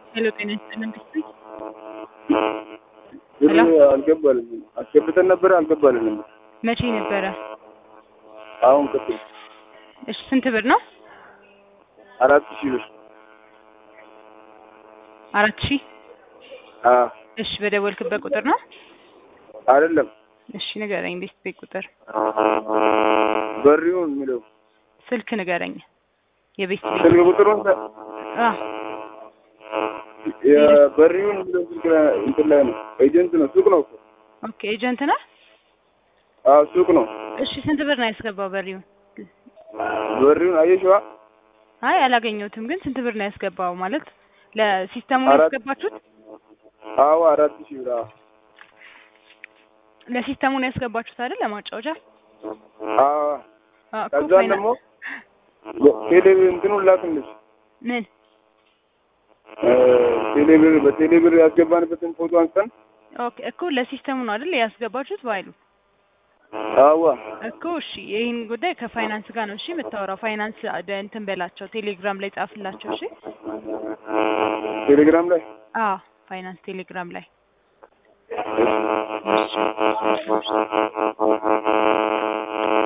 ሄሎ ጤና ይስጥልን ክስቲ ብር አልገባልኝም። አስገብተን ነበር አልገባልኝም። መቼ ነበረ? አሁን ከፍል እሺ ስንት ብር ነው? 4000 ብር 4000 እሺ በደወልክበት ቁጥር ነው? አይደለም። እሺ ንገረኝ ቤት ቁጥር በሪውን የሚለው ስልክ ንገረኝ። የቤት ስልክ ቁጥሩን የበሪውን የሚለው ስልክ እንትን ላይ ነው። ኤጀንት ነው፣ ሱቅ ነው። ኦኬ ኤጀንት ነው? ሱቅ ነው። እሺ ስንት ብር ነው ያስገባው በሪውን? በሪውን አየሽዋ? አይ አላገኘሁትም፣ ግን ስንት ብር ነው ያስገባው ማለት ለሲስተሙ ነው ያስገባችሁት? አዎ 4000 ብር። ለሲስተሙ ነው ያስገባችሁት አይደል? ለማጫወቻ? ከዛ ደግሞ ቴሌብር እንትኑን ላክልሽ። ምን ቴሌብር በቴሌብር ያስገባንበትን ፎቶ አንስተን። ኦኬ እኮ ለሲስተሙ ነው አይደል ያስገባችሁት ባይሉ? አዋ እኮ እሺ፣ ይሄን ጉዳይ ከፋይናንስ ጋር ነው እሺ የምታወራው። ፋይናንስ እንትን በላቸው፣ ቴሌግራም ላይ ጻፍላቸው። እሺ ቴሌግራም ላይ ፋይናንስ ቴሌግራም ላይ